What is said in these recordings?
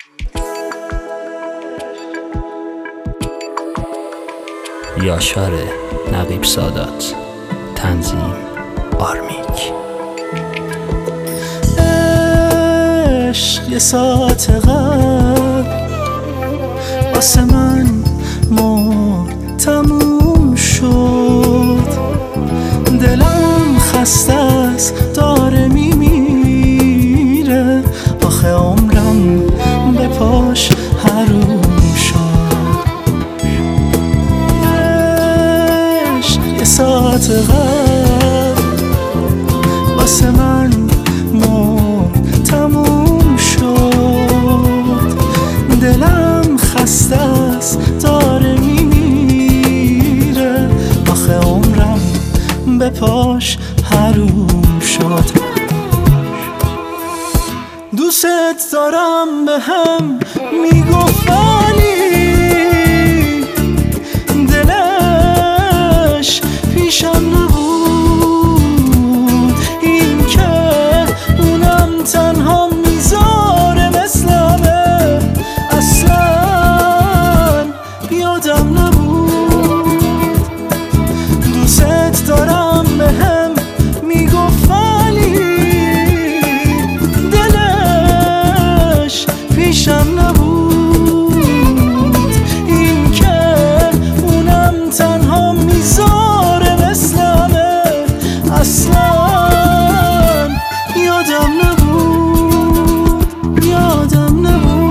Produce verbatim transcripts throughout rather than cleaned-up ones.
یاشار نقیب سادات، تنظیم آرمیک. عشق یه ساعت قبل واسه من مرد تموم شد، دلم خسته است داره میمیره، آخه عمرم به پاش حروم شد. عشق یه ساعت قبل واسه من مرد تموم شد، دلم خسته است داره میمیره، آخه عمرم به پاش حروم شد. دوست دارم به هم میگفت ولی دلش پیشم نبود، این که اونم تنها میذاره مثل همه، اصلا یادم نبود. دوست دارم به هم میگفت ولی دلش پیشم نبود، این که اونم تنها میذاره مثل همه، اصلا یادم نبود، یادم نبود.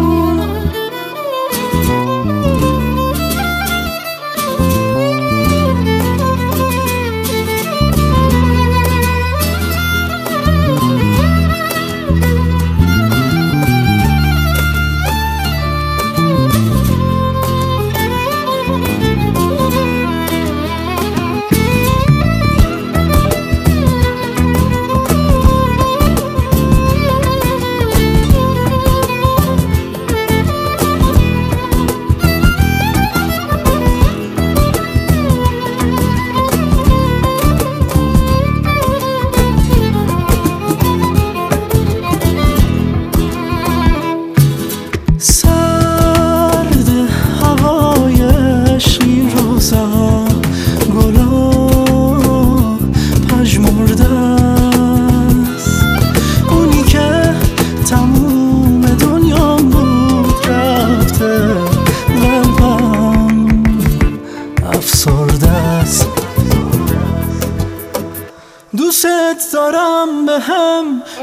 دوست دارم به هم